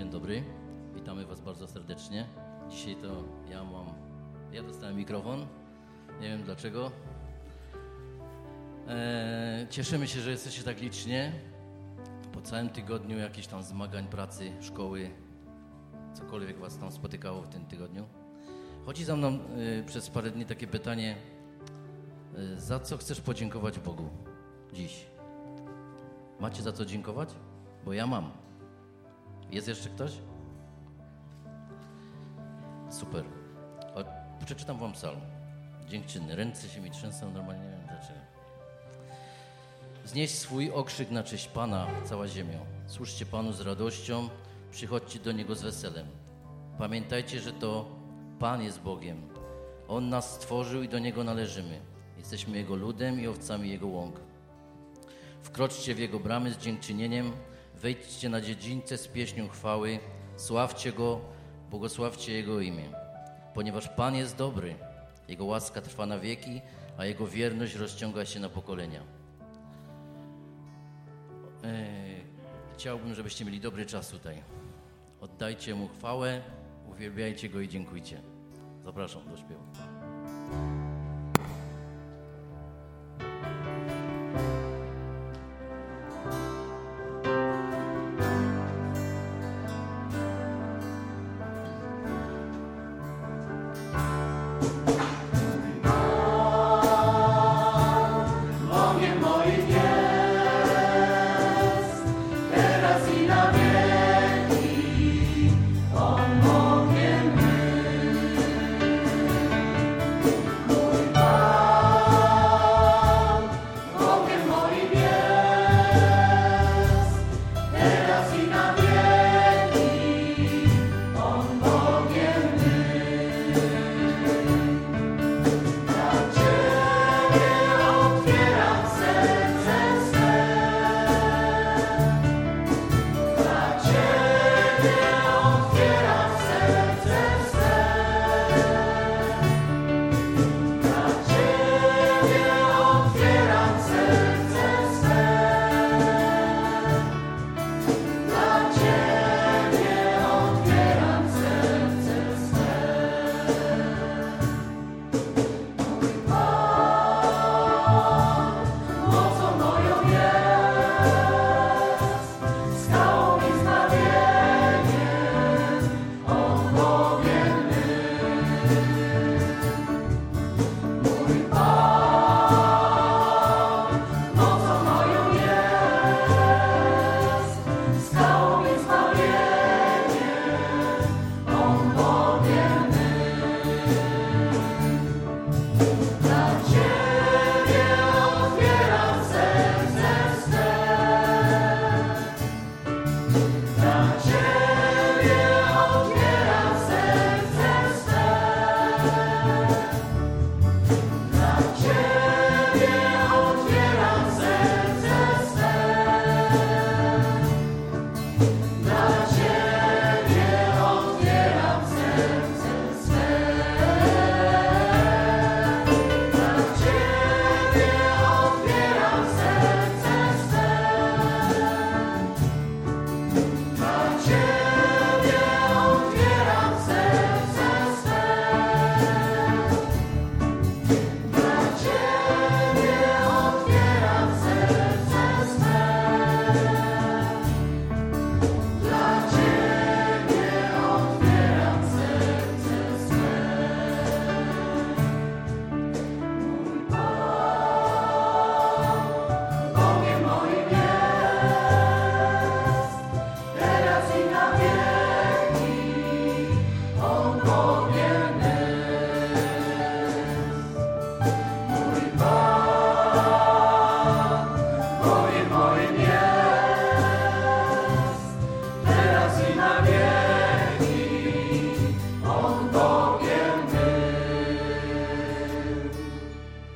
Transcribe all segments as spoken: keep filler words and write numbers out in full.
Dzień dobry, witamy Was bardzo serdecznie. Dzisiaj to ja mam, ja dostałem mikrofon, nie wiem dlaczego. Eee, cieszymy się, że jesteście tak licznie. Po całym tygodniu jakichś tam zmagań, pracy, szkoły, cokolwiek Was tam spotykało w tym tygodniu. Chodzi za mną y, przez parę dni takie pytanie, y, za co chcesz podziękować Bogu dziś? Macie za co dziękować? Bo ja mam. Jest jeszcze ktoś? Super. O, przeczytam wam psalm. Dziękczynny. Ręce się mi trzęsą, normalnie nie wiem dlaczego. Znieś swój okrzyk na cześć Pana, cała ziemia. Służcie Panu z radością, przychodźcie do Niego z weselem. Pamiętajcie, że to Pan jest Bogiem. On nas stworzył i do Niego należymy. Jesteśmy Jego ludem i owcami Jego łąk. Wkroczcie w Jego bramy z dziękczynieniem, wejdźcie na dziedzińce z pieśnią chwały, sławcie Go, błogosławcie Jego imię. Ponieważ Pan jest dobry, Jego łaska trwa na wieki, a Jego wierność rozciąga się na pokolenia. Eee, chciałbym, żebyście mieli dobry czas tutaj. Oddajcie Mu chwałę, uwielbiajcie Go i dziękujcie. Zapraszam do śpiewu.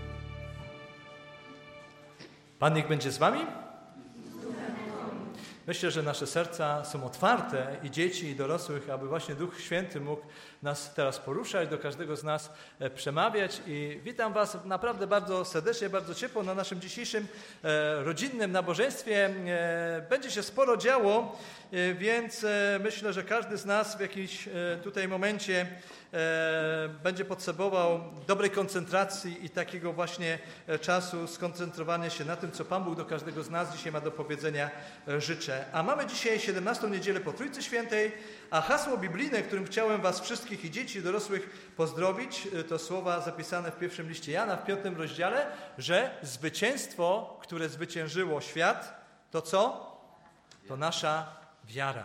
Pan niech będzie z wami. myślę, że nasze serca są otwarte i dzieci, i dorosłych, aby właśnie Duch Święty mógł nas teraz poruszać, do każdego z nas przemawiać. I witam Was naprawdę bardzo serdecznie, bardzo ciepło na naszym dzisiejszym rodzinnym nabożeństwie. Będzie się sporo działo, więc myślę, że każdy z nas w jakimś tutaj momencie będzie potrzebował dobrej koncentracji i takiego właśnie czasu skoncentrowania się na tym, co Pan Bóg do każdego z nas dzisiaj ma do powiedzenia, życzę. A mamy dzisiaj siedemnastą niedzielę po Trójcy Świętej, a hasło biblijne, którym chciałem Was wszystkich i dzieci, i dorosłych pozdrowić, to słowa zapisane w pierwszym liście Jana, w piątym rozdziale, że zwycięstwo, które zwyciężyło świat, to co? To nasza wiara.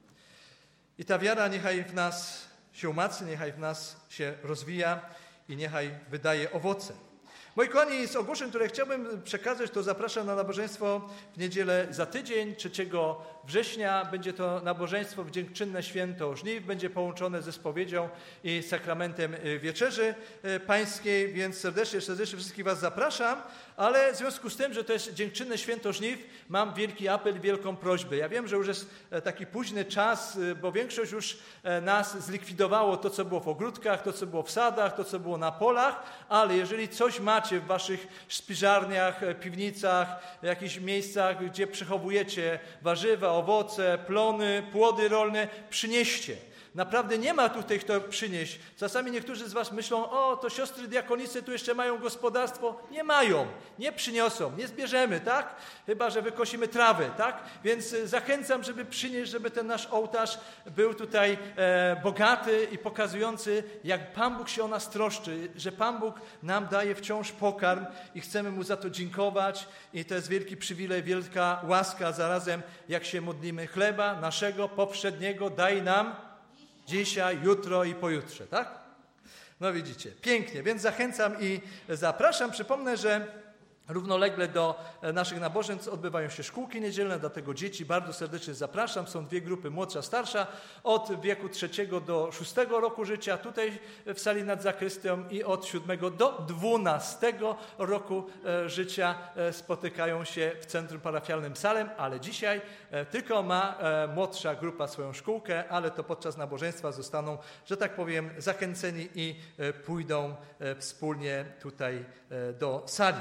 I ta wiara niechaj w nas się umacnia, niechaj w nas się rozwija i niechaj wydaje owoce. Moi kochani, z ogłoszeń, które chciałbym przekazać, to zapraszam na nabożeństwo w niedzielę za tydzień, trzeciego września. Będzie to nabożeństwo w dziękczynne święto żniw, będzie połączone ze spowiedzią i sakramentem wieczerzy pańskiej, więc serdecznie, serdecznie wszystkich Was zapraszam, ale w związku z tym, że to jest dziękczynne święto żniw, mam wielki apel, wielką prośbę. Ja wiem, że już jest taki późny czas, bo większość już nas zlikwidowało to, co było w ogródkach, to, co było w sadach, to, co było na polach, ale jeżeli coś macie w waszych spiżarniach, piwnicach, jakichś miejscach, gdzie przechowujecie warzywa, owoce, plony, płody rolne, przynieście. Naprawdę nie ma tutaj kto przynieść. Czasami niektórzy z was myślą, o, to siostry diakonicy tu jeszcze mają gospodarstwo. Nie mają, nie przyniosą, nie zbierzemy, tak? Chyba że wykosimy trawę, tak? Więc zachęcam, żeby przynieść, żeby ten nasz ołtarz był tutaj e, bogaty i pokazujący, jak Pan Bóg się o nas troszczy, że Pan Bóg nam daje wciąż pokarm i chcemy Mu za to dziękować. I to jest wielki przywilej, wielka łaska zarazem, jak się modlimy. Chleba naszego poprzedniego daj nam dzisiaj, jutro i pojutrze, tak? No widzicie, pięknie, więc zachęcam i zapraszam. Przypomnę, że równolegle do naszych nabożeństw odbywają się szkółki niedzielne, dlatego dzieci bardzo serdecznie zapraszam. Są dwie grupy, młodsza, starsza, od wieku trzeciego do szóstego roku życia, tutaj w sali nad zakrystią, i od siódmego do dwunastego roku życia spotykają się w centrum parafialnym Salem, ale dzisiaj tylko ma młodsza grupa swoją szkółkę, ale to podczas nabożeństwa zostaną, że tak powiem, zachęceni i pójdą wspólnie tutaj do sali.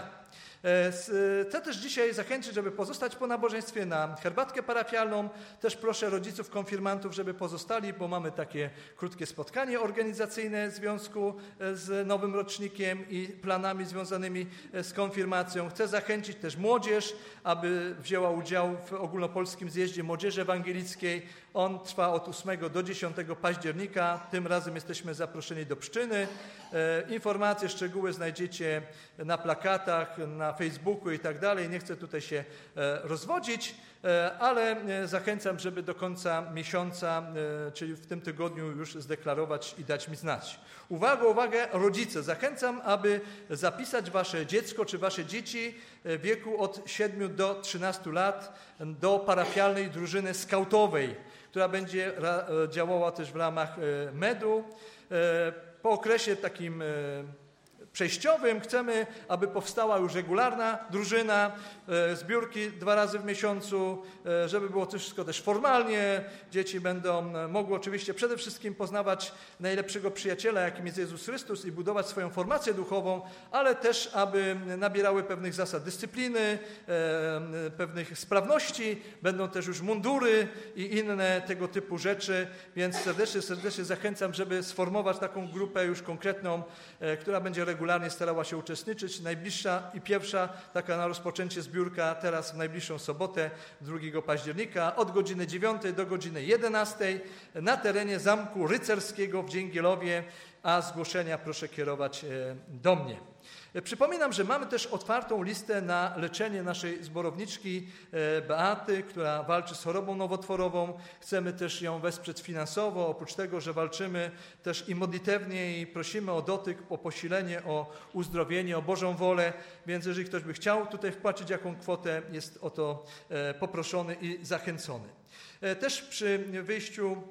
Chcę też dzisiaj zachęcić, żeby pozostać po nabożeństwie na herbatkę parafialną. Też proszę rodziców, konfirmantów, żeby pozostali, bo mamy takie krótkie spotkanie organizacyjne w związku z nowym rocznikiem i planami związanymi z konfirmacją. Chcę zachęcić też młodzież, aby wzięła udział w ogólnopolskim zjeździe Młodzieży Ewangelickiej. On trwa od ósmego do dziesiątego października. Tym razem jesteśmy zaproszeni do Pszczyny. Informacje, szczegóły znajdziecie na plakatach, na Facebooku i tak dalej. Nie chcę tutaj się rozwodzić, ale zachęcam, żeby do końca miesiąca, czyli w tym tygodniu, już zdeklarować i dać mi znać. Uwaga, uwaga, rodzice. Zachęcam, aby zapisać wasze dziecko czy wasze dzieci w wieku od siedmiu do trzynastu lat do parafialnej drużyny skautowej, która będzie działała też w ramach medu. Po okresie takim przejściowym chcemy, aby powstała już regularna drużyna, zbiórki dwa razy w miesiącu, żeby było to wszystko też formalnie. Dzieci będą mogły oczywiście przede wszystkim poznawać najlepszego przyjaciela, jakim jest Jezus Chrystus, i budować swoją formację duchową, ale też, aby nabierały pewnych zasad dyscypliny, pewnych sprawności. Będą też już mundury i inne tego typu rzeczy, więc serdecznie, serdecznie zachęcam, żeby sformować taką grupę już konkretną, która będzie regularnie starała się uczestniczyć. Najbliższa i pierwsza taka na rozpoczęcie zbiórka teraz w najbliższą sobotę, drugiego października, od godziny dziewiątej do godziny jedenastej na terenie Zamku Rycerskiego w Dzięgielowie, a zgłoszenia proszę kierować do mnie. Przypominam, że mamy też otwartą listę na leczenie naszej zborowniczki Beaty, która walczy z chorobą nowotworową. Chcemy też ją wesprzeć finansowo, oprócz tego, że walczymy też i modlitewnie i prosimy o dotyk, o posilenie, o uzdrowienie, o Bożą wolę. Więc jeżeli ktoś by chciał tutaj wpłacić jaką kwotę, jest o to poproszony i zachęcony. Też przy wyjściu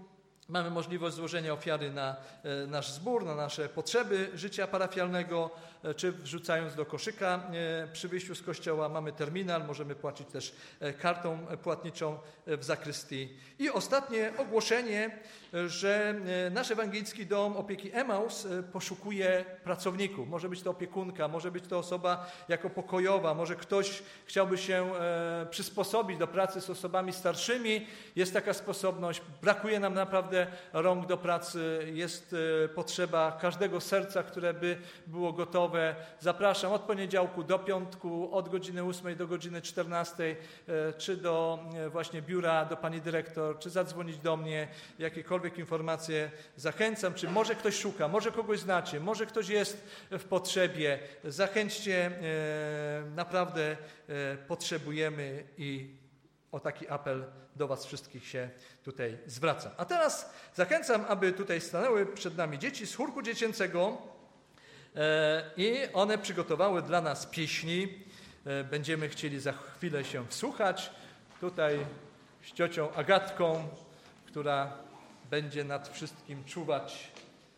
Mamy możliwość złożenia ofiary na e, nasz zbór, na nasze potrzeby życia parafialnego, e, czy wrzucając do koszyka e, przy wyjściu z kościoła. Mamy terminal, możemy płacić też e, kartą płatniczą e, w zakrystii. I ostatnie ogłoszenie, e, że e, nasz ewangelicki dom opieki Emaus e, poszukuje pracowników. Może być to opiekunka, może być to osoba jako pokojowa, może ktoś chciałby się e, przysposobić do pracy z osobami starszymi. Jest taka sposobność, brakuje nam naprawdę rąk do pracy, jest y, potrzeba każdego serca, które by było gotowe. Zapraszam od poniedziałku do piątku, od godziny ósmej do godziny czternastej, y, czy do y, właśnie biura, do pani dyrektor, czy zadzwonić do mnie, jakiekolwiek informacje. Zachęcam, czy może ktoś szuka, może kogoś znacie, może ktoś jest w potrzebie. Zachęćcie, y, naprawdę y, potrzebujemy i o taki apel do was wszystkich się tutaj zwracam. A teraz zachęcam, aby tutaj stanęły przed nami dzieci z chórku dziecięcego e, i one przygotowały dla nas pieśni. E, będziemy chcieli za chwilę się wsłuchać. Tutaj z ciocią Agatką, która będzie nad wszystkim czuwać.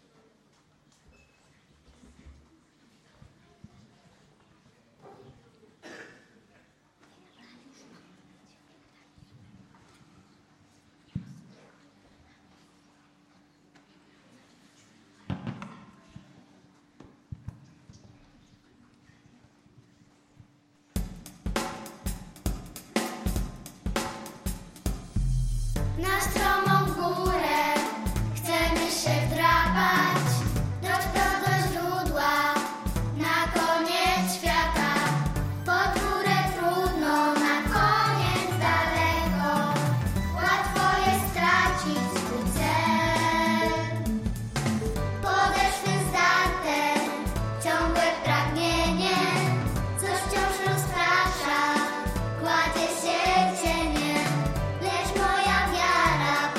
Na stromą górę chcemy się wdrapać, do, do źródła, na koniec świata. Podgórę trudno, na koniec daleko, łatwo jest stracić swój cel. Podeszwy zdarte, ciągłe pragnienie, coś wciąż rozprasza, kładzie się cieniem. Lecz moja wiara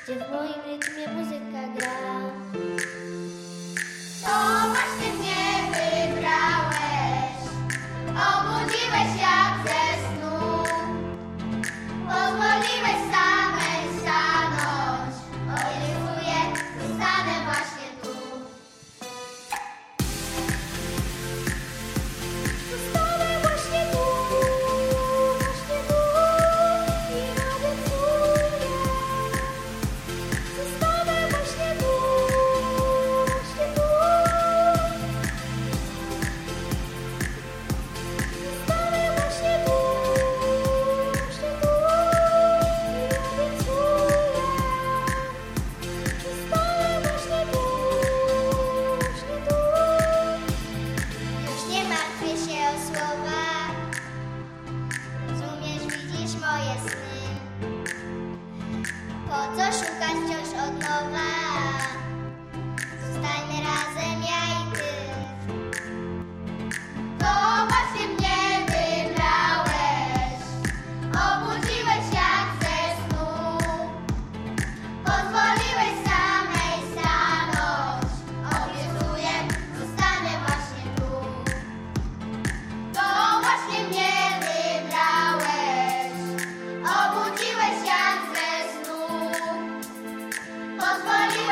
gdzie w moim rytmie muzyka gra. To właśnie mnie wybrałeś, obudziłeś jak ze snu, pozwoliłeś samej stanąć. Obiecuję, zostanę właśnie tu. Zostanę właśnie tu, właśnie tu i obiecuję. Zostanę właśnie tu, właśnie tu. Zostanę właśnie tu, właśnie tu i obiecuję. Zostanę właśnie tu, właśnie tu. Już nie martwię się o słowa, rozumiesz, widzisz moje sny. Po co szukać wciąż od nowa? Zostańmy razem, ja i ty. To właśnie mnie wybrałeś, obudziłeś jak ze snu, pozwoliłeś samej stanąć. Obiecuję, zostanę właśnie tu. To właśnie mnie wybrałeś, obudziłeś jak ze snu, pozwoliłeś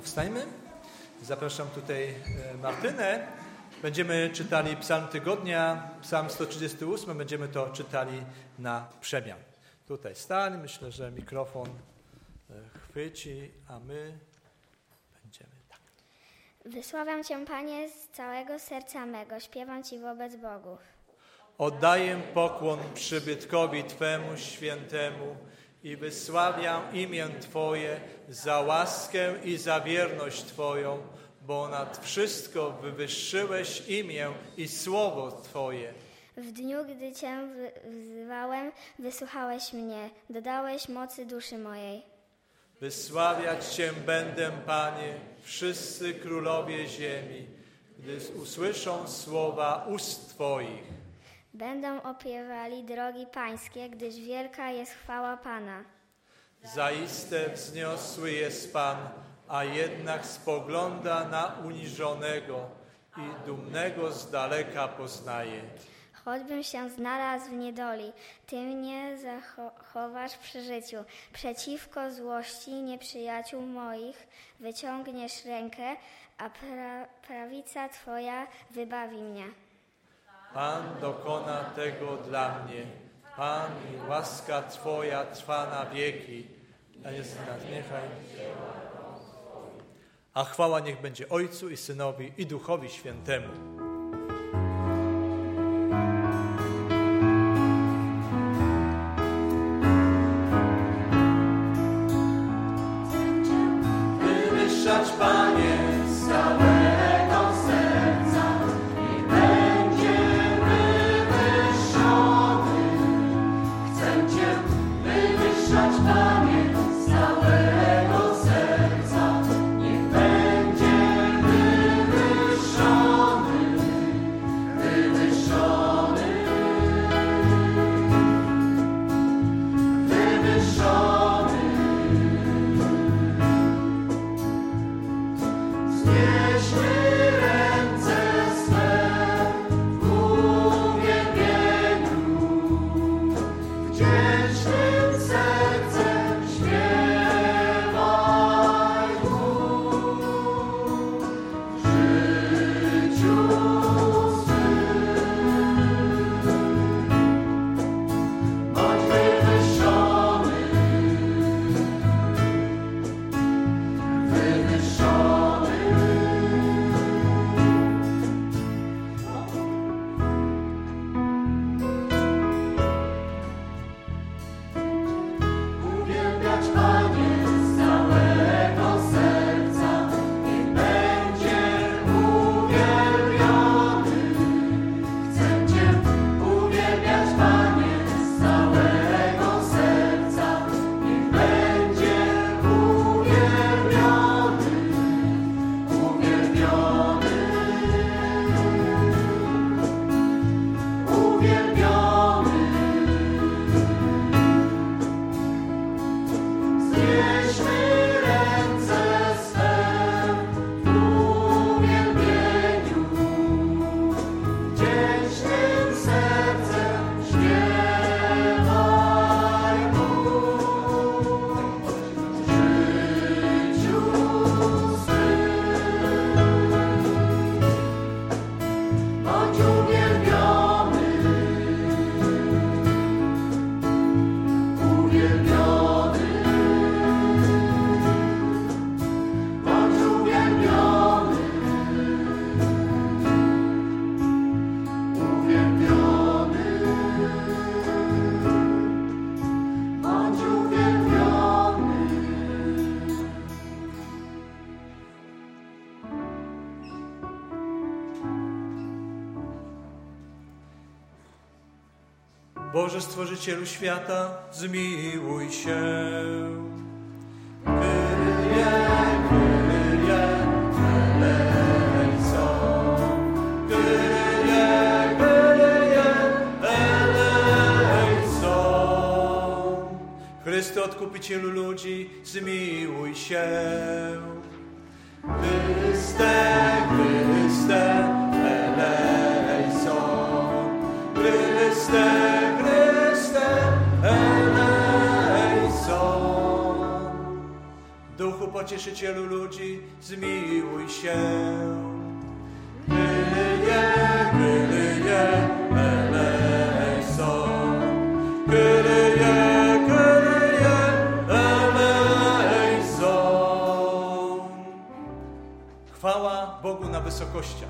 powstańmy. Zapraszam tutaj Martynę. Będziemy czytali Psalm Tygodnia, Psalm sto trzydziesty ósmy. Będziemy to czytali na przemian. Tutaj stań. Myślę, że mikrofon chwyci, a my będziemy tak. Wysławiam Cię, Panie, z całego serca mego. Śpiewam Ci wobec bogów. Oddaję pokłon przybytkowi Twemu świętemu i wysławiam imię Twoje za łaskę i za wierność Twoją, bo nad wszystko wywyższyłeś imię i słowo Twoje. W dniu, gdy Cię wzywałem, wysłuchałeś mnie, dodałeś mocy duszy mojej. Wysławiać Cię będę, Panie, wszyscy królowie ziemi, gdy usłyszą słowa ust Twoich. Będą opiewali drogi pańskie, gdyż wielka jest chwała Pana. Zaiste wzniosły jest Pan, a jednak spogląda na uniżonego i dumnego z daleka poznaje. Choćbym się znalazł w niedoli, Ty mnie zachowasz przy życiu. Przeciwko złości nieprzyjaciół moich wyciągniesz rękę, a pra- prawica Twoja wybawi mnie. Pan dokona tego dla mnie. Pan i łaska Twoja trwa na wieki. A jest nas niechaj. A chwała niech będzie Ojcu i Synowi i Duchowi Świętemu. Wywyższać, Panie, z całego serca i będzie wywyższony. Chcę Cię wywyższać, Panie, z całego serca i będzie wywyższony, wywyższony, wywyższony. Znieśmy ręce swe w uwielbieniu, wdzięcznym sercem śpiewaj Mu. W życiu swym bądź wywyższony, wywyższony. Uwielbiać, Panie, z całego serca i będzie uwielbiony. Chcę Cię uwielbiać, Panie, z całego serca i będzie uwielbiony, uwielbiony, uwielbiony. Znieśmy ręce swe w uwielbieniu, wdzięcznym sercem śpiewaj Mu. W życiu swym bądź uwielbiony, uwielbiony. Bądź uwielbiony, uwielbiony, bądź uwielbiony. Boże Stworzycielu świata, zmiłuj się. Kyrie, Kyrie, eleison. Kyrie, Kyrie, eleison. Chryste, Odkupicielu ludzi, zmiłuj się. Chryste, Chryste, eleison. Chryste, Chryste, eleison. Duchu pocieszycielu ludzi, zmiłuj się. Kyrie, Kyrie, eleison. Kyrie, Kyrie, eleison. Chwała Bogu na wysokościach.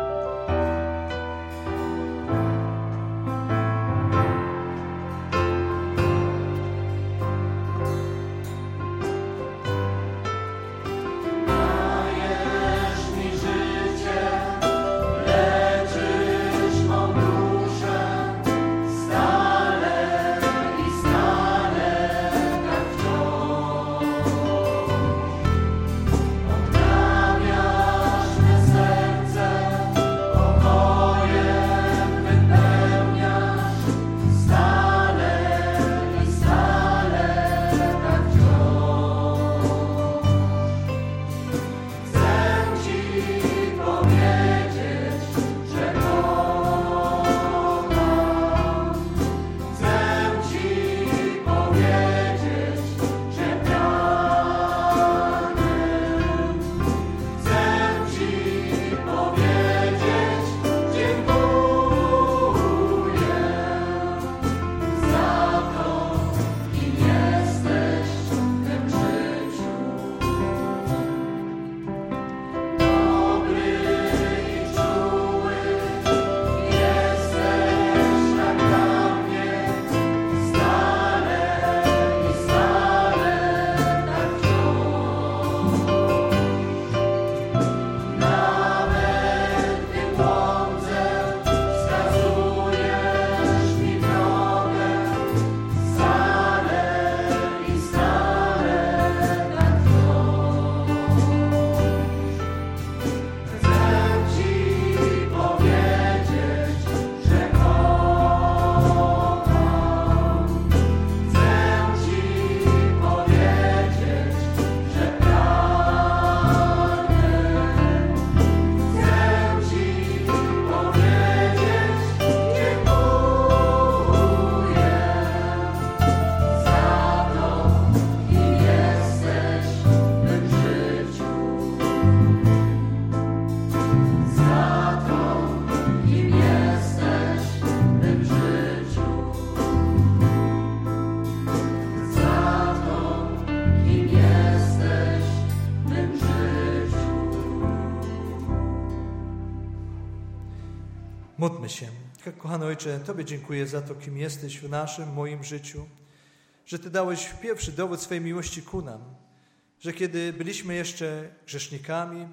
Módlmy się. Kochany Ojcze, Tobie dziękuję za to, kim jesteś w naszym, moim życiu, że Ty dałeś pierwszy dowód swojej miłości ku nam, że kiedy byliśmy jeszcze grzesznikami,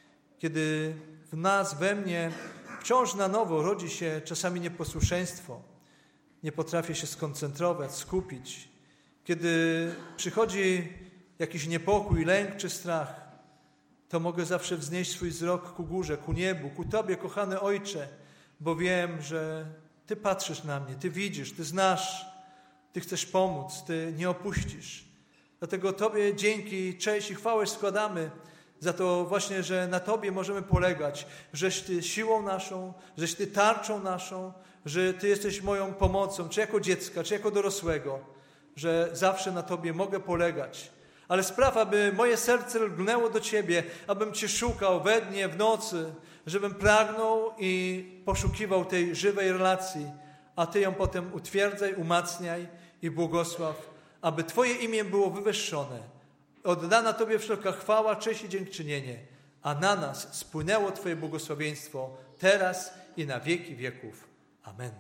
kiedy w nas, we mnie wciąż na nowo rodzi się czasami nieposłuszeństwo, nie potrafię się skoncentrować, skupić, kiedy przychodzi jakiś niepokój, lęk czy strach, to mogę zawsze wznieść swój wzrok ku górze, ku niebu, ku Tobie, kochany Ojcze, bo wiem, że Ty patrzysz na mnie, Ty widzisz, Ty znasz, Ty chcesz pomóc, Ty nie opuścisz. Dlatego Tobie dzięki, cześć i chwałę składamy za to właśnie, że na Tobie możemy polegać, żeś Ty siłą naszą, żeś Ty tarczą naszą, że Ty jesteś moją pomocą, czy jako dziecka, czy jako dorosłego, że zawsze na Tobie mogę polegać. Ale spraw, aby moje serce lgnęło do Ciebie, abym Cię szukał we dnie, w nocy, żebym pragnął i poszukiwał tej żywej relacji, a Ty ją potem utwierdzaj, umacniaj i błogosław, aby Twoje imię było wywyższone. Oddana Tobie wszelka chwała, cześć i dziękczynienie, a na nas spłynęło Twoje błogosławieństwo teraz i na wieki wieków. Amen.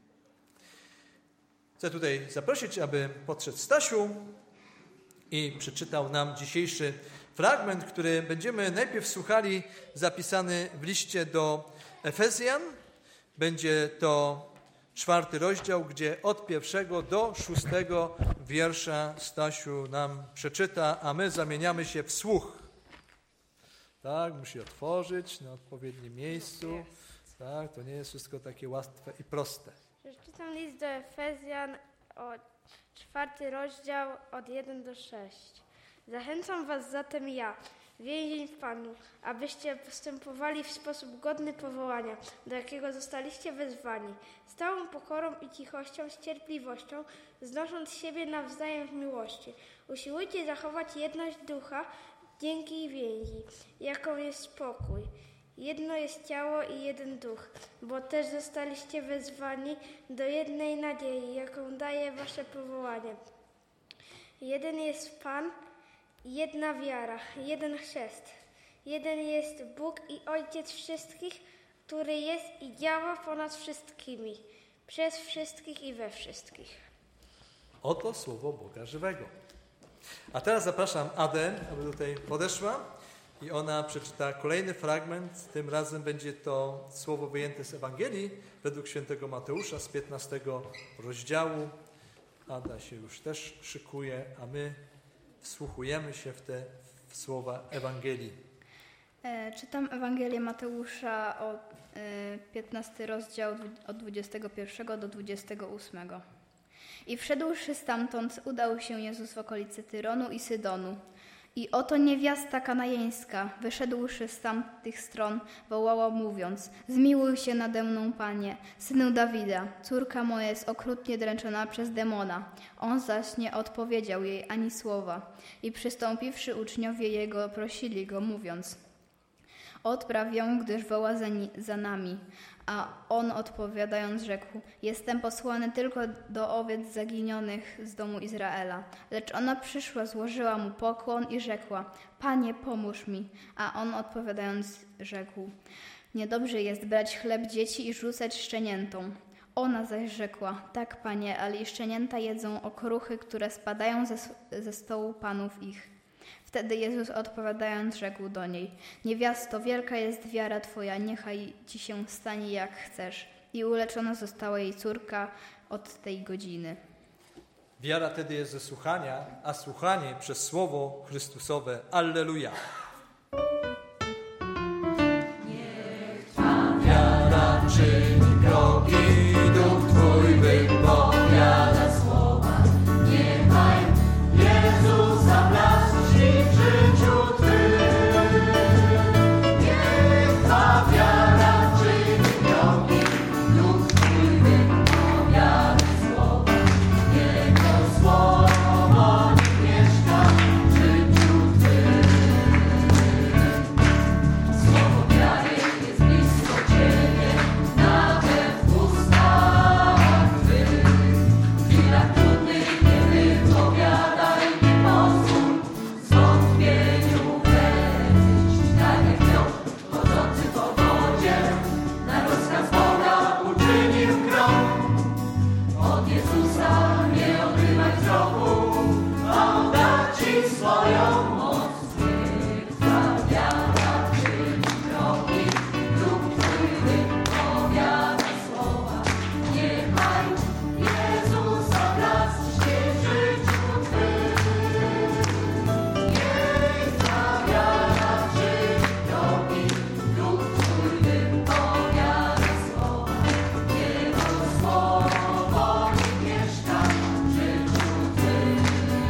Chcę tutaj zaprosić, aby podszedł Stasiu i przeczytał nam dzisiejszy fragment, który będziemy najpierw słuchali, zapisany w liście do Efezjan. Będzie to czwarty rozdział, gdzie od pierwszego do szóstego wiersza Stasiu nam przeczyta, a my zamieniamy się w słuch. Tak, musi otworzyć na odpowiednim miejscu. Tak, to nie jest wszystko takie łatwe i proste. Przeczytam list do Efezjan, o czwarty rozdział, od jeden do sześciu. Zachęcam was zatem ja, więzień w Panu, abyście postępowali w sposób godny powołania, do jakiego zostaliście wezwani, z całą pokorą i cichością, z cierpliwością, znosząc siebie nawzajem w miłości. Usiłujcie zachować jedność ducha dzięki i więzi, jaką jest spokój. Jedno jest ciało i jeden duch, bo też zostaliście wezwani do jednej nadziei, jaką daje wasze powołanie. Jeden jest Pan, jedna wiara, jeden chrzest. Jeden jest Bóg i Ojciec wszystkich, który jest i działa ponad wszystkimi, przez wszystkich i we wszystkich. Oto słowo Boga żywego. A teraz zapraszam Adę, aby tutaj podeszła i ona przeczyta kolejny fragment. Tym razem będzie to słowo wyjęte z Ewangelii według świętego Mateusza z piętnastego rozdziału. Ada się już też szykuje, a my wsłuchujemy się w te w słowa Ewangelii. E, czytam Ewangelię Mateusza, o, e, piętnasty rozdział od dwudziestego pierwszego do dwudziestego ósmego. I wszedłszy stamtąd, udał się Jezus w okolice Tyronu i Sydonu. I oto niewiasta kanańska, wyszedłszy z tamtych stron, wołała mówiąc: zmiłuj się nade mną, Panie, Synu Dawida, córka moja jest okrutnie dręczona przez demona. On zaś nie odpowiedział jej ani słowa. I przystąpiwszy uczniowie jego, prosili go, mówiąc: odpraw ją, gdyż woła za, ni- za nami. A on odpowiadając rzekł: jestem posłany tylko do owiec zaginionych z domu Izraela. Lecz ona przyszła, złożyła mu pokłon i rzekła: Panie, pomóż mi. A on odpowiadając rzekł: niedobrze jest brać chleb dzieci i rzucać szczeniętom. Ona zaś rzekła: tak, Panie, ale i szczenięta jedzą okruchy, które spadają ze, ze stołu panów ich. Wtedy Jezus odpowiadając rzekł do niej: niewiasto, wielka jest wiara Twoja, niechaj Ci się stanie jak chcesz. I uleczona została jej córka od tej godziny. Wiara tedy jest ze słuchania, a słuchanie przez Słowo Chrystusowe. Alleluja! Niech Twa wiara czyni kroki, duch Twój wypowiada słowa. Niechaj Jezusa blask w życiu Twym. Niech Twa wiara czyni kroki, duch Twój wypowiada słowa. Jego słowo niech mieszka w życiu Twym. Słowo wiary jest blisko Ciebie, nawet w ustach Twych. W chwilach trudnych nie wypowiadaj, nie pozwól zwątpieniu wejść. Tak jak Piotr, chodzący po wodzie, na rozkaz Boga uczynił krok. Od Jezusa nie odrywaj wzroku, a On da Ci swoją moc. Niech Twa wiara czyni kroki, duch Twój wypowiada słowa. Niechaj Jezusa blask w życiu Twym. Niech Twa wiara czyni kroki, duch Twój wypowiada słowa. Jego słowo niech mieszka w życiu Twym.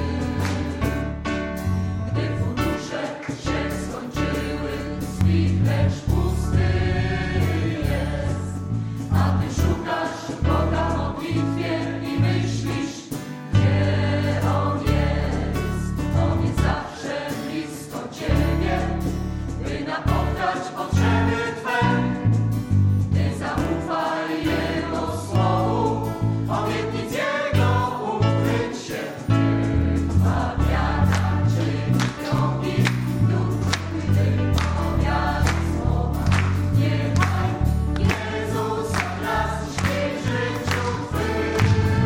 Gdy fundusze się skończyły, zbit lecz pusty jest, a Ty szukasz Boga w modlitwie i myślisz, gdzie On jest. On jest zawsze blisko Ciebie, by napotkać potrzeby Twe. Ty zaufaj Jego słowu, obietnic Jego ukryć się. Niech Twa wiara czyni kroki, duch Twój wypowiada słowa. Niechaj Jezusa blask w życiu Twym.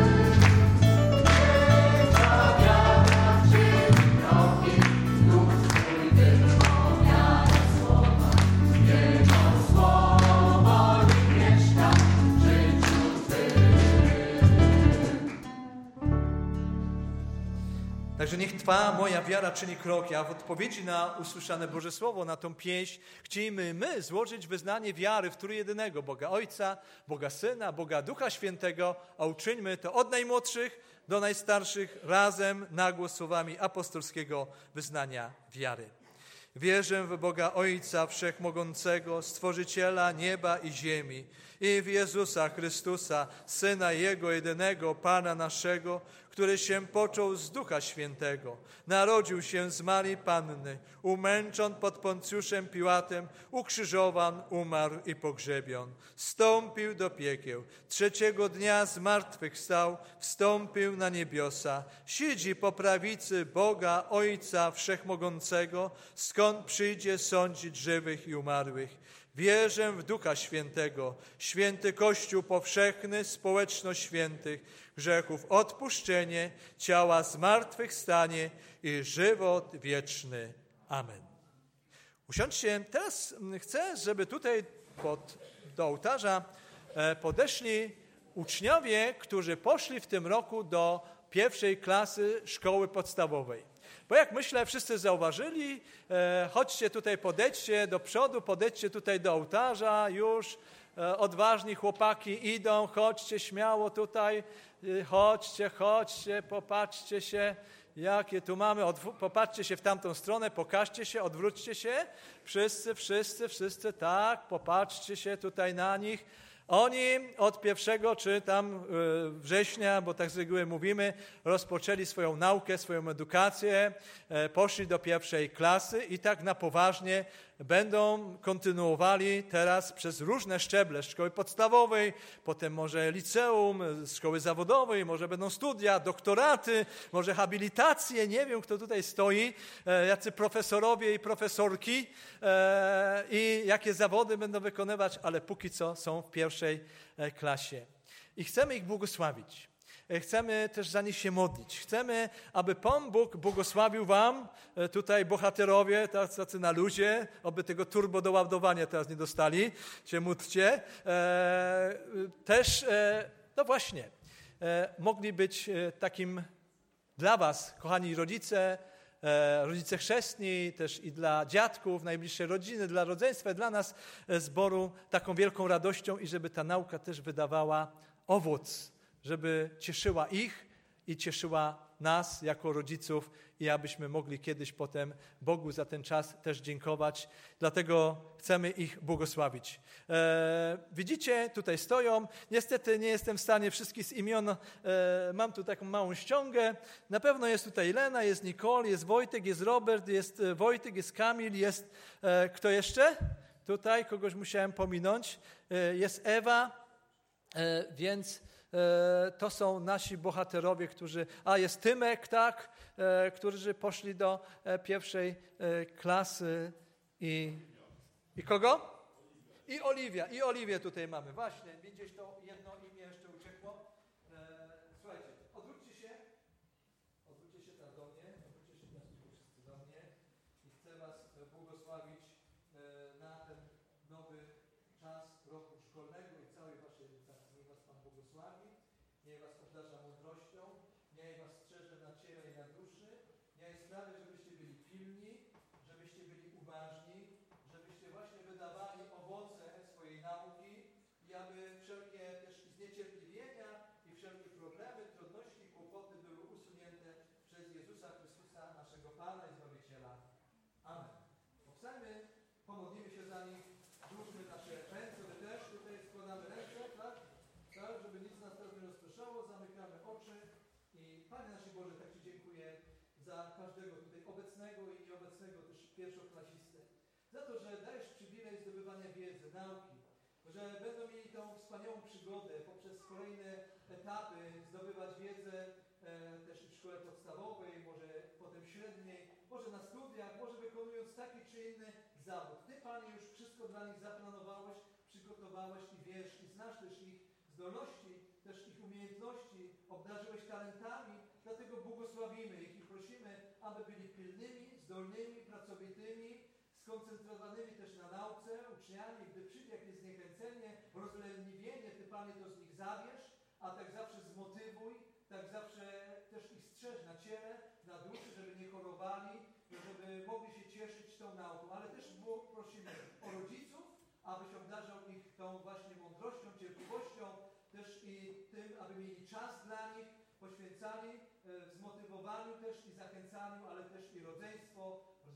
Niech Twa wiara czyni kroki, duch Twój wypowiada słowa. Jego słowo niech mieszka w życiu Twym. Także niech Twa, moja wiara czyni kroki, a w odpowiedzi na usłyszane Boże Słowo, na tą pieśń, chcielibyśmy my złożyć wyznanie wiary w trójjedynego Boga Ojca, Boga Syna, Boga Ducha Świętego, a uczyńmy to od najmłodszych do najstarszych razem na głos słowami apostolskiego wyznania wiary. Wierzę w Boga Ojca Wszechmogącego, Stworzyciela nieba i ziemi i w Jezusa Chrystusa, Syna Jego jedynego, Pana naszego, który się począł z Ducha Świętego, narodził się z Marii Panny, umęczon pod Poncjuszem Piłatem, ukrzyżowan, umarł i pogrzebion. Wstąpił do piekieł, trzeciego dnia zmartwychwstał, wstąpił na niebiosa, siedzi po prawicy Boga Ojca Wszechmogącego, skąd przyjdzie sądzić żywych i umarłych. Wierzę w Ducha Świętego, święty Kościół powszechny, społeczność świętych, grzechów odpuszczenie, ciała zmartwychwstanie i żywot wieczny. Amen. Usiądźcie. Teraz chcę, żeby tutaj pod, do ołtarza podeszli uczniowie, którzy poszli w tym roku do pierwszej klasy szkoły podstawowej. Bo jak myślę, wszyscy zauważyli, e, chodźcie tutaj, podejdźcie do przodu, podejdźcie tutaj do ołtarza, już e, odważni chłopaki idą, chodźcie śmiało tutaj, e, chodźcie, chodźcie, popatrzcie się, jakie tu mamy, Odw- popatrzcie się w tamtą stronę, pokażcie się, odwróćcie się, wszyscy, wszyscy, wszyscy, tak, popatrzcie się tutaj na nich. Oni od pierwszego czy tam września, bo tak z reguły mówimy, rozpoczęli swoją naukę, swoją edukację, poszli do pierwszej klasy i tak na poważnie będą kontynuowali teraz przez różne szczeble szkoły podstawowej, potem może liceum, szkoły zawodowej, może będą studia, doktoraty, może habilitacje, nie wiem kto tutaj stoi, jacy profesorowie i profesorki i jakie zawody będą wykonywać, ale póki co są w pierwszej klasie. I chcemy ich błogosławić. Chcemy też za nich się modlić. Chcemy, aby Pan Bóg błogosławił wam, tutaj bohaterowie, tacy na luzie, aby tego turbo doładowania teraz nie dostali, się módlcie. Też, no właśnie, mogli być takim dla was, kochani rodzice, rodzice chrzestni, też i dla dziadków, najbliższej rodziny, dla rodzeństwa, dla nas zboru taką wielką radością i żeby ta nauka też wydawała owoc, żeby cieszyła ich i cieszyła nas jako rodziców i abyśmy mogli kiedyś potem Bogu za ten czas też dziękować. Dlatego chcemy ich błogosławić. E, widzicie, tutaj stoją. Niestety nie jestem w stanie wszystkich z imion, e, mam tu taką małą ściągę. Na pewno jest tutaj Lena, jest Nicole, jest Wojtek, jest Robert, jest Wojtek, jest Kamil, jest e, kto jeszcze? Tutaj kogoś musiałem pominąć. E, jest Ewa, e, więc to są nasi bohaterowie, którzy... A, jest Tymek, tak, którzy poszli do pierwszej klasy i... I kogo? I Oliwia. I Oliwię tutaj mamy. Właśnie, gdzieś to jedno imię jeszcze uciekło. Słuchajcie, odwróćcie się. Odwróćcie się tam do mnie. Odwróćcie się teraz wszyscy do mnie. I chcę was błogosławić na ten nowy czas roku szkolnego i całej waszej edukacji. Niech was Pan błogosławi, niech was obdarza mądrością, niech was strzeże na ciele i na duszy, niech sprawia, żebyście byli pilni, żebyście byli uważni, żebyście właśnie wydawali owoce swojej nauki i aby wszelkie też zniecierpliwienia i wszelkie problemy, trudności i kłopoty były usunięte przez Jezusa Chrystusa, naszego Pana i Zbawiciela. Amen. Powstańmy, pomodlimy się za nich, złóżmy nasze ręce, my też tutaj składamy ręce, tak? Tak, żeby nic nas teraz nie rozpraszało, zamykamy oczy i Panie nasz Boże, tak Ci dziękuję za każdego tutaj obecnego i nieobecnego też pierwszoklasistę. Za to, że dajesz przywilej zdobywania wiedzy, nauki, że będą mieli tą wspaniałą przygodę poprzez kolejne etapy zdobywać wiedzę e, też i w szkole podstawowej, może potem średniej, może na studiach, może wykonując taki czy inny zawód. Ty, Panie, już wszystko dla nich zaplanowałeś, przygotowałeś i wiesz i znasz też ich zdolności, też ich umiejętności, obdarzyłeś talentami, dlatego błogosławimy ich i prosimy, aby byli pilnymi, zdolnymi, pracowitymi, skoncentrowanymi też na nauce, uczniami, gdy przyjdzie jakieś zniechęcenie, rozleniwienie, Ty, Panie, to z nich zabierz, a tak zawsze zmotywuj, tak zawsze też ich strzeż na ciele, na duszy, żeby nie chorowali, żeby mogli się cieszyć tą nauką, ale też Bóg prosimy o rodziców, abyś obdarzał ich tą właśnie mądrością, cierpliwością, też i tym, aby mieli czas dla nich, poświęcali, w zmotywowaniu też i zachęcaniu, ale też i rodzeństwo,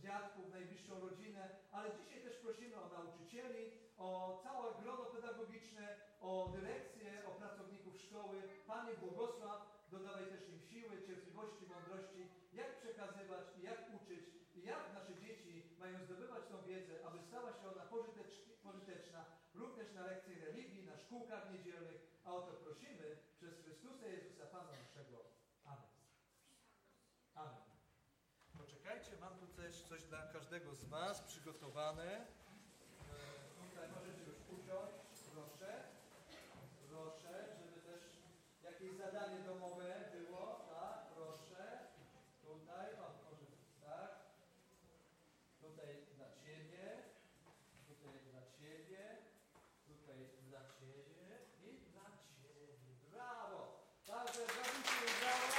dziadków, najbliższą rodzinę, ale dzisiaj też prosimy o nauczycieli, o całe grono pedagogiczne, o dyrekcję, o pracowników szkoły. Panie błogosław, dodawaj też im siły, cierpliwości, mądrości, jak przekazywać i jak uczyć i jak nasze dzieci mają zdobywać tą wiedzę, aby stała się ona pożyteczna również na lekcji religii, na szkółkach niedzielnych, a o to prosimy przez Chrystusa Jezusa Pana naszego. Amen. Amen. Poczekajcie, mam tu też coś dla każdego z was przygotowane. E, tutaj możecie już usiąść, proszę. Proszę, żeby też jakieś zadanie domowe było, tak, proszę. Tutaj, o, może tak. Tutaj dla ciebie, tutaj dla ciebie, tutaj dla ciebie i dla ciebie. Brawo! Także brawo, brawo.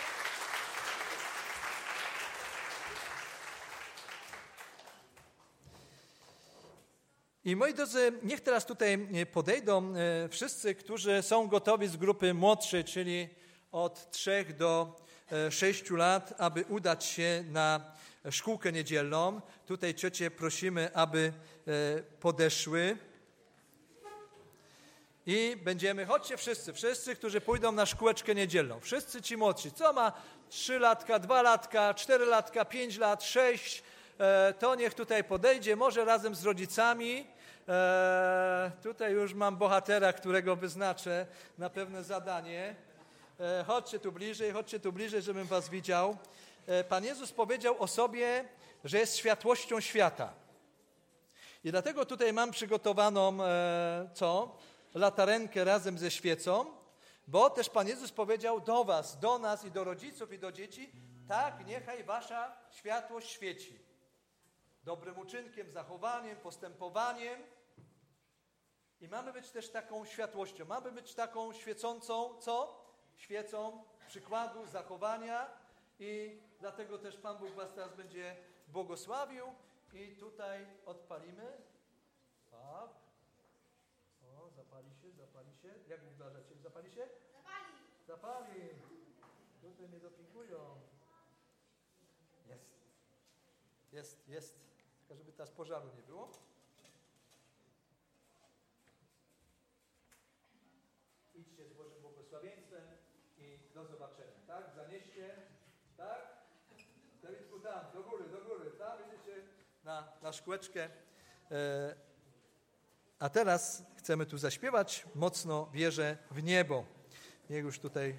I moi drodzy, niech teraz tutaj podejdą wszyscy, którzy są gotowi z grupy młodszej, czyli od trzech do sześciu lat, aby udać się na szkółkę niedzielną. Tutaj ciocie prosimy, aby podeszły. I będziemy, chodźcie wszyscy, wszyscy, którzy pójdą na szkółeczkę niedzielną. Wszyscy ci młodsi. Co ma trzy latka, dwa latka, cztery latka, pięć lat, sześć, to niech tutaj podejdzie, może razem z rodzicami. E, tutaj już mam bohatera, którego wyznaczę na pewne zadanie. E, chodźcie tu bliżej, chodźcie tu bliżej, żebym was widział. E, Pan Jezus powiedział o sobie, że jest światłością świata. I dlatego tutaj mam przygotowaną e, co? Latarenkę razem ze świecą, bo też Pan Jezus powiedział do was, do nas i do rodziców i do dzieci, tak, niechaj wasza światłość świeci. Dobrym uczynkiem, zachowaniem, postępowaniem. I mamy być też taką światłością. Mamy być taką świecącą, co? Świecą przykładu, zachowania. I dlatego też Pan Bóg was teraz będzie błogosławił. I tutaj odpalimy. Tak. O, zapali się, zapali się. Jak uważacie? Zapali się? Zapali. Zapali. Tutaj mnie dopingują. Jest. Jest, jest. Tylko żeby teraz pożaru nie było. Idźcie z Bożym błogosławieństwem i do zobaczenia. Tak? Zanieście. Tak? Dawidku tam, do góry, do góry. Tam idziecie na, na szkółeczkę. E, a teraz chcemy tu zaśpiewać mocno wierzę w niebo. Niech już tutaj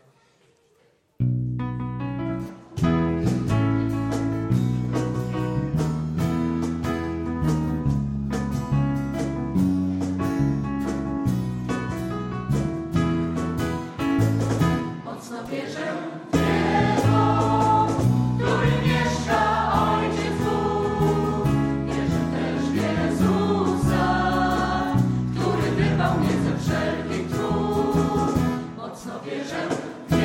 Wierzę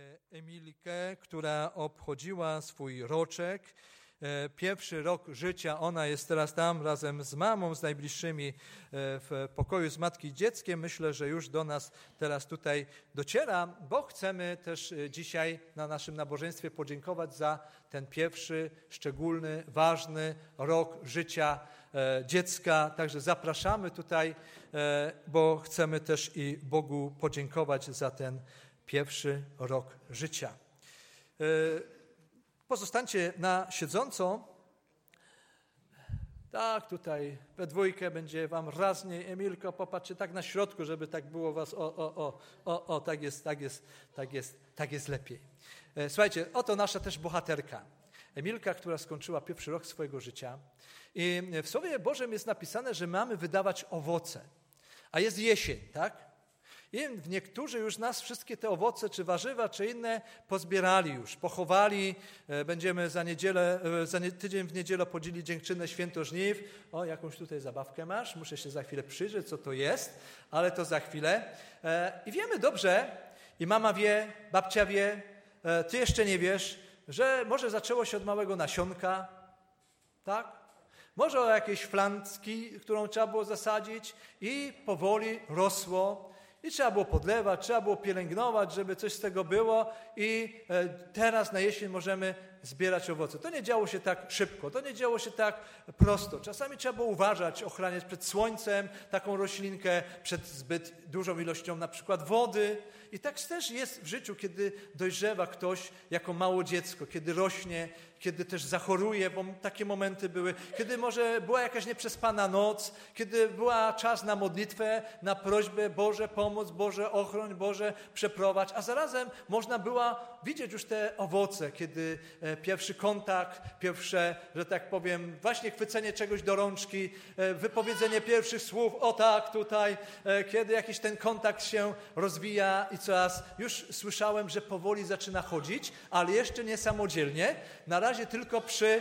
Emilkę, która obchodziła swój roczek. Pierwszy rok życia, ona jest teraz tam razem z mamą, z najbliższymi w pokoju z matki i dzieckiem. Myślę, że już do nas teraz tutaj dociera, bo chcemy też dzisiaj na naszym nabożeństwie podziękować za ten pierwszy, szczególny, ważny rok życia dziecka. Także zapraszamy tutaj, bo chcemy też i Bogu podziękować za ten pierwszy rok życia. Pozostańcie na siedząco. Tak, tutaj we dwójkę będzie wam razniej. Emilko, popatrzcie tak na środku, żeby tak było was. O, o, o, o, o, tak jest, tak jest, tak jest, tak jest lepiej. Słuchajcie, oto nasza też bohaterka. Emilka, która skończyła pierwszy rok swojego życia. I w Słowie Bożym jest napisane, że mamy wydawać owoce. A jest jesień, tak? I niektórzy już nas wszystkie te owoce, czy warzywa, czy inne pozbierali już, pochowali. Będziemy za niedzielę, za nie, tydzień w niedzielę podzieli dziękczynne święto żniw. O, jakąś tutaj zabawkę masz, muszę się za chwilę przyjrzeć, co to jest, ale to za chwilę. I wiemy dobrze, i mama wie, babcia wie, ty jeszcze nie wiesz, że może zaczęło się od małego nasionka, tak? Może o jakiejś flancki, którą trzeba było zasadzić i powoli rosło. I trzeba było podlewać, trzeba było pielęgnować, żeby coś z tego było i teraz na jesień możemy zbierać owoce. To nie działo się tak szybko, to nie działo się tak prosto. Czasami trzeba było uważać, ochraniać przed słońcem taką roślinkę, przed zbyt dużą ilością na przykład wody. I tak też jest w życiu, kiedy dojrzewa ktoś jako małe dziecko, kiedy rośnie, kiedy też zachoruje, bo takie momenty były, kiedy może była jakaś nieprzespana noc, kiedy była czas na modlitwę, na prośbę, Boże pomóc, Boże ochroń, Boże przeprowadź, a zarazem można było widzieć już te owoce, kiedy pierwszy kontakt, pierwsze, że tak powiem, właśnie chwycenie czegoś do rączki, wypowiedzenie pierwszych słów, o tak, tutaj, kiedy jakiś ten kontakt się rozwija i coraz już słyszałem, że powoli zaczyna chodzić, ale jeszcze nie samodzielnie, na razie tylko przy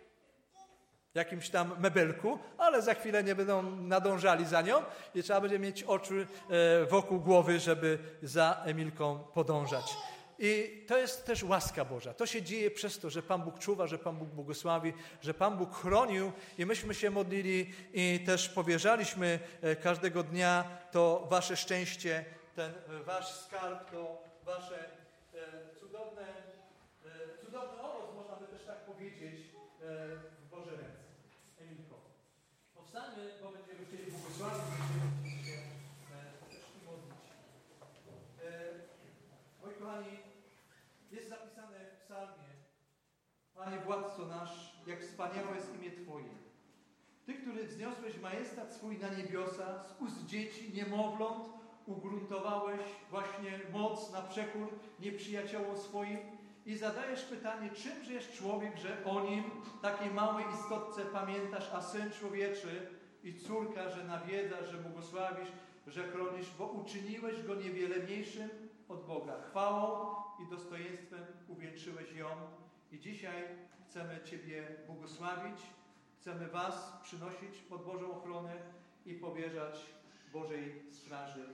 jakimś tam mebelku, ale za chwilę nie będą nadążali za nią i trzeba będzie mieć oczy wokół głowy, żeby za Emilką podążać. I to jest też łaska Boża. To się dzieje przez to, że Pan Bóg czuwa, że Pan Bóg błogosławi, że Pan Bóg chronił i myśmy się modlili i też powierzaliśmy każdego dnia to wasze szczęście, ten wasz skarb, to wasze cudowne, cudowny owoc, można by też tak powiedzieć, w Boże ręce. Emilko, powstańmy, bo będziemy chcieli błogosławić, będziemy chcieli się też modlić. Moi kochani, jest zapisane w psalmie: Panie władco nasz, jak wspaniałe jest imię Twoje. Ty, który wzniosłeś majestat swój na niebiosa, z ust dzieci, niemowląt, ugruntowałeś właśnie moc na przekór nieprzyjaciołom swoim i zadajesz pytanie, czymże jest człowiek, że o nim, takiej małej istotce, pamiętasz, a Syn Człowieczy i córka, że nawiedzasz, że błogosławisz, że chronisz, bo uczyniłeś go niewiele mniejszym od Boga. Chwałą i dostojeństwem uwieńczyłeś ją i dzisiaj chcemy Ciebie błogosławić, chcemy Was przynosić pod Bożą ochronę i powierzać Bożej straży.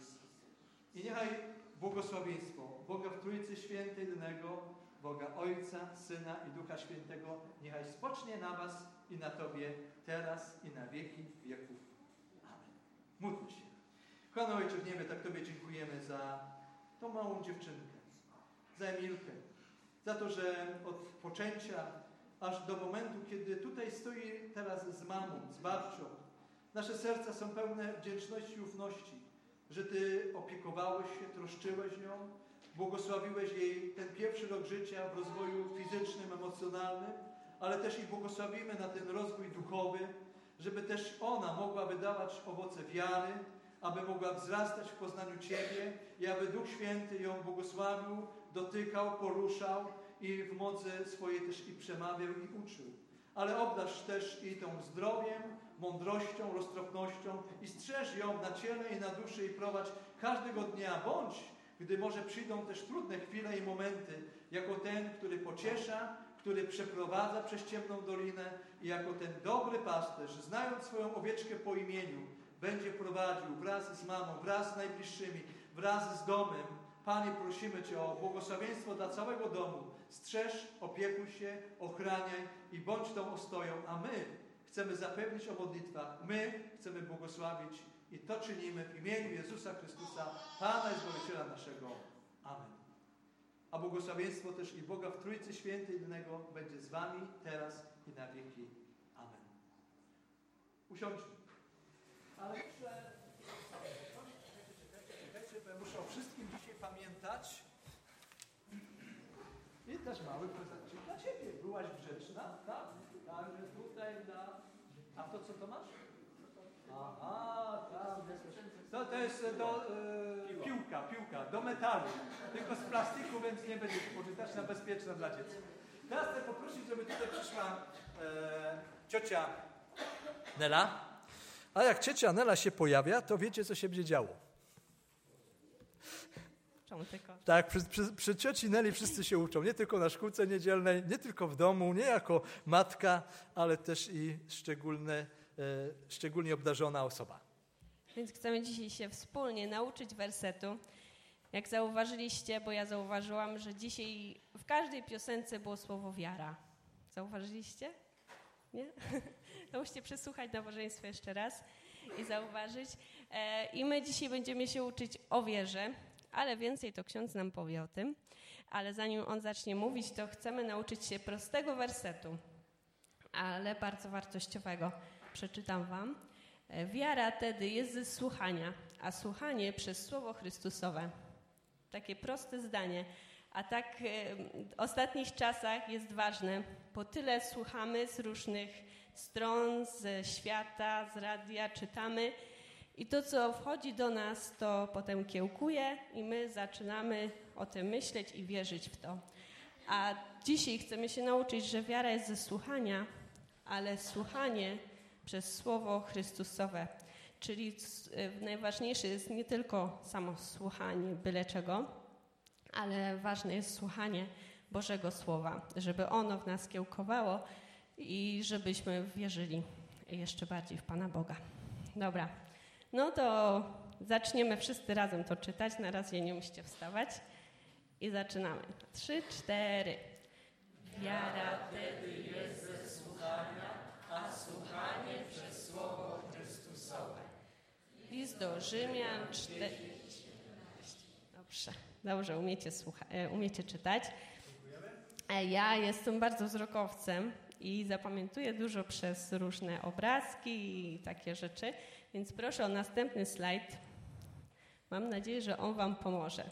I niechaj błogosławieństwo Boga w Trójcy Świętej jednego, Boga Ojca, Syna i Ducha Świętego, niechaj spocznie na Was i na Tobie teraz i na wieki wieków. Amen. Módlmy się. Kochany Ojcze w niebie, tak Tobie dziękujemy za tą małą dziewczynkę, za Emilkę, za to, że od poczęcia aż do momentu, kiedy tutaj stoi teraz z mamą, z babcią, nasze serca są pełne wdzięczności i ufności, że Ty opiekowałeś się, troszczyłeś ją, błogosławiłeś jej ten pierwszy rok życia w rozwoju fizycznym, emocjonalnym, ale też i błogosławimy na ten rozwój duchowy, żeby też ona mogła wydawać owoce wiary, aby mogła wzrastać w poznaniu Ciebie i aby Duch Święty ją błogosławił, dotykał, poruszał i w mocy swojej też i przemawiał i uczył. Ale obdarz też i tą zdrowiem, mądrością, roztropnością i strzeż ją na ciele i na duszy i prowadź każdego dnia, bądź gdy może przyjdą też trudne chwile i momenty, jako ten, który pociesza, który przeprowadza przez ciemną dolinę i jako ten dobry pasterz, znając swoją owieczkę po imieniu, będzie prowadził wraz z mamą, wraz z najbliższymi, wraz z domem, Panie, prosimy Cię o błogosławieństwo dla całego domu. Strzeż, opiekuj się, ochraniaj i bądź tą ostoją, a my chcemy zapewnić o modlitwach. My chcemy błogosławić i to czynimy w imieniu Jezusa Chrystusa, Pana i Zbawiciela naszego. Amen. A błogosławieństwo też i Boga w Trójcy Świętej jednego będzie z Wami teraz i na wieki. Amen. Usiądźmy. Ale muszę... Czekajcie, bo ja muszę o wszystkim dzisiaj pamiętać. I też mały prezencik dla Ciebie. Byłaś grzeczna, tak? Także tutaj na... A to co to masz? Aha, tak. To, to jest do, e, piłka, piłka, do metalu. Tylko z plastiku, więc nie będzie pożyteczna, bezpieczna dla dzieci. Teraz chcę poprosić, żeby tutaj przyszła e, ciocia Nela. A jak ciocia Nela się pojawia, to wiecie, co się będzie działo. Tylko. Tak, przy, przy, przy cioci Neli wszyscy się uczą, nie tylko na szkółce niedzielnej, nie tylko w domu, nie jako matka, ale też i szczególne, e, szczególnie obdarzona osoba. Więc chcemy dzisiaj się wspólnie nauczyć wersetu. Jak zauważyliście, bo ja zauważyłam, że dzisiaj w każdej piosence było słowo wiara. Zauważyliście? Nie? To musicie przesłuchać nabożeństwo jeszcze raz i zauważyć. E, I my dzisiaj będziemy się uczyć o wierze. Ale więcej to ksiądz nam powie o tym. Ale zanim on zacznie mówić, to chcemy nauczyć się prostego wersetu, ale bardzo wartościowego. Przeczytam wam. Wiara tedy jest ze słuchania, a słuchanie przez Słowo Chrystusowe. Takie proste zdanie. A tak w ostatnich czasach jest ważne, bo tyle słuchamy z różnych stron, ze świata, z radia, czytamy. I to, co wchodzi do nas, to potem kiełkuje i my zaczynamy o tym myśleć i wierzyć w to. A dzisiaj chcemy się nauczyć, że wiara jest ze słuchania, ale słuchanie przez Słowo Chrystusowe. Czyli najważniejsze jest nie tylko samo słuchanie byle czego, ale ważne jest słuchanie Bożego Słowa, żeby ono w nas kiełkowało i żebyśmy wierzyli jeszcze bardziej w Pana Boga. Dobra. No to zaczniemy wszyscy razem to czytać. Na razie nie musicie wstawać. I zaczynamy. Trzy, cztery. Wiara tedy jest ze słuchania, a słuchanie przez Słowo Chrystusowe. List do Rzymian cztery. Dobrze, dobrze, umiecie, słucha- umiecie czytać. Ja jestem bardzo wzrokowcem i zapamiętuję dużo przez różne obrazki i takie rzeczy, więc proszę o następny slajd. Mam nadzieję, że on wam pomoże.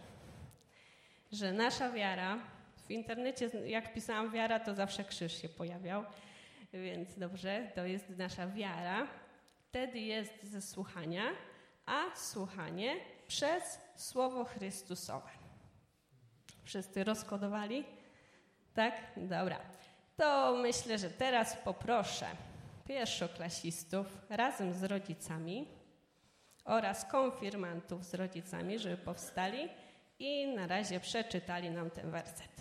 Że nasza wiara, w internecie jak pisałam wiara, to zawsze krzyż się pojawiał, więc dobrze, to jest nasza wiara. Wtedy jest ze słuchania, a słuchanie przez Słowo Chrystusowe. Wszyscy rozkodowali? Tak? Dobra. To myślę, że teraz poproszę pierwszoklasistów razem z rodzicami oraz konfirmantów z rodzicami, żeby powstali i na razie przeczytali nam ten werset.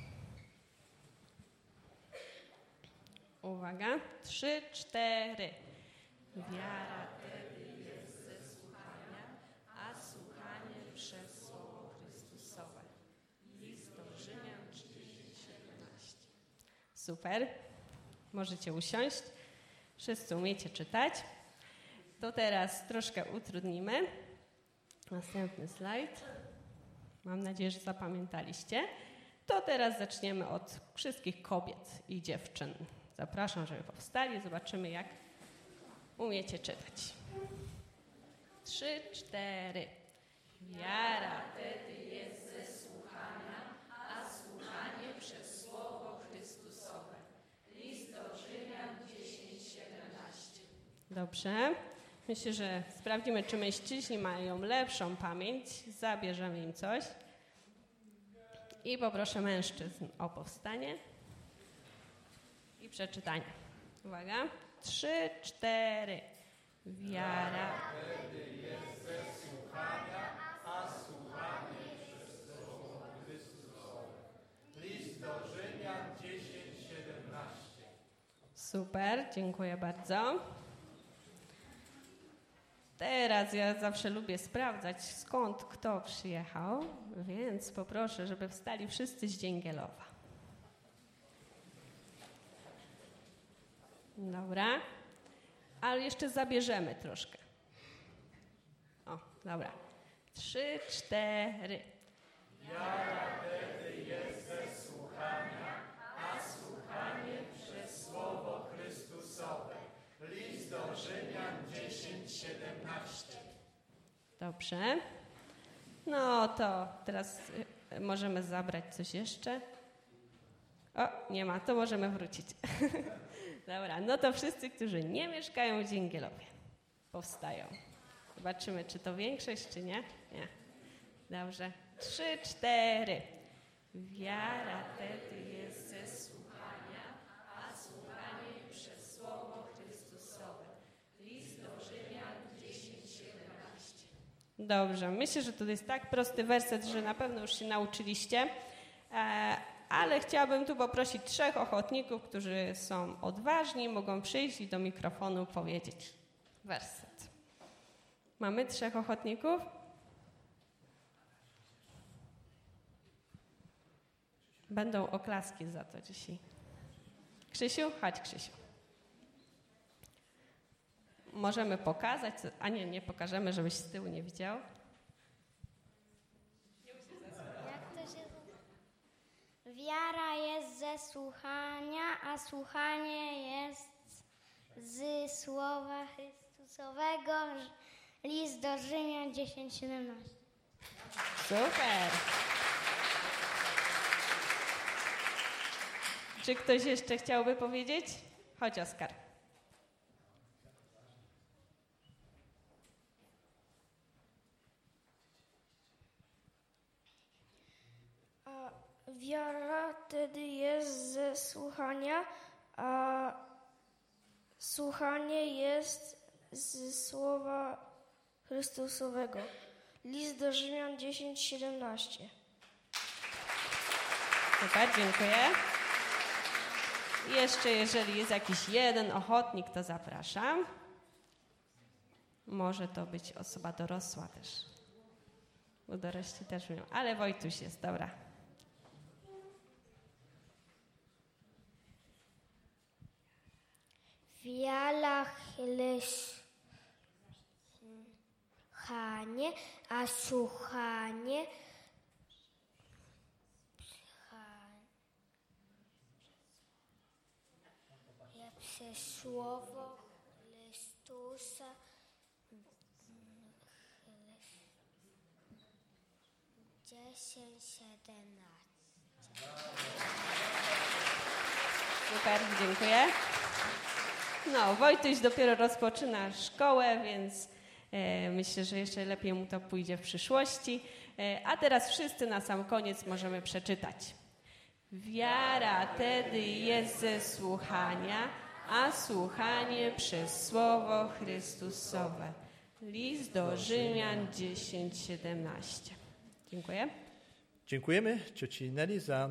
Uwaga. Trzy, cztery. Wiara tedy jest ze słuchania, a słuchanie przez Słowo Chrystusowe. List do Rzymian trzydzieści siedemnaście. Super. Możecie usiąść. Wszyscy umiecie czytać. To teraz troszkę utrudnimy. Następny slajd. Mam nadzieję, że zapamiętaliście. To teraz zaczniemy od wszystkich kobiet i dziewczyn. Zapraszam, żeby powstali. Zobaczymy, jak umiecie czytać. Trzy, cztery. Wiara tedy jest ze słuchania, a słuchanie przez Słowo Chrystusowe. List do Rzymian dziesięć, siedemnaście. Dobrze. Myślę, że sprawdzimy, czy mężczyźni mają lepszą pamięć. Zabierzemy im coś. I poproszę mężczyzn o powstanie i przeczytanie. Uwaga. Trzy, cztery. Wiara tedy jest ze słuchania, a słuchanie przez Słowo Chrystusowe. List do Rzymian dziesięć, siedemnaście. Super, dziękuję bardzo. Teraz ja zawsze lubię sprawdzać, skąd kto przyjechał, więc poproszę, żeby wstali wszyscy z Dzięgielowa. Dobra, ale jeszcze zabierzemy troszkę. O, dobra. Trzy, cztery. Wiara wtedy jest ze słuchania, a słuchanie przez Słowo Chrystusowe. List do Rzymian dziesięć siedemnaście. Dobrze. No to teraz y, możemy zabrać coś jeszcze. O, nie ma, to możemy wrócić. Dobra, no to wszyscy, którzy nie mieszkają w Dzięgielowie, powstają. Zobaczymy, czy to większość, czy nie. Nie. Dobrze. Trzy, cztery. Wiara wtedy jest ze słuchania, a słuchanie przez Słowo Chrystusowe. List do Rzymian dziesięć siedemnaście. Dobrze. Myślę, że to jest tak prosty werset, że na pewno już się nauczyliście. E, ale chciałabym tu poprosić trzech ochotników, którzy są odważni, mogą przyjść i do mikrofonu powiedzieć werset. Mamy trzech ochotników? Będą oklaski za to dzisiaj. Krzysiu? Chodź, Krzysiu. Możemy pokazać, a nie, nie pokażemy, żebyś z tyłu nie widział. Jak to się... Wiara jest ze słuchania, a słuchanie jest z Słowa Chrystusowego. List do Rzymian dziesięć siedemnaście. Super. Czy ktoś jeszcze chciałby powiedzieć? Chodź, Oskar. A wiara wtedy jest ze słuchania, a słuchanie jest z Słowa Chrystusowego. List do Rzymian dziesięć siedemnaście. Super, dziękuję. Jeszcze jeżeli jest jakiś jeden ochotnik, to zapraszam. Może to być osoba dorosła też. Bo dorośli też mówią, ale Wojtuś jest, dobra. Wiara słuchanie, a słuchanie przez Słowo Chrystusa. dziesięć siedemnaście. Super, dziękuję. No, Wojtuś dopiero rozpoczyna szkołę, więc e, myślę, że jeszcze lepiej mu to pójdzie w przyszłości. E, a teraz wszyscy na sam koniec możemy przeczytać. Wiara tedy jest ze słuchania, a słuchanie przez Słowo Chrystusowe. List do Rzymian dziesięć siedemnaście. Dziękuję. Dziękujemy cioci Neli za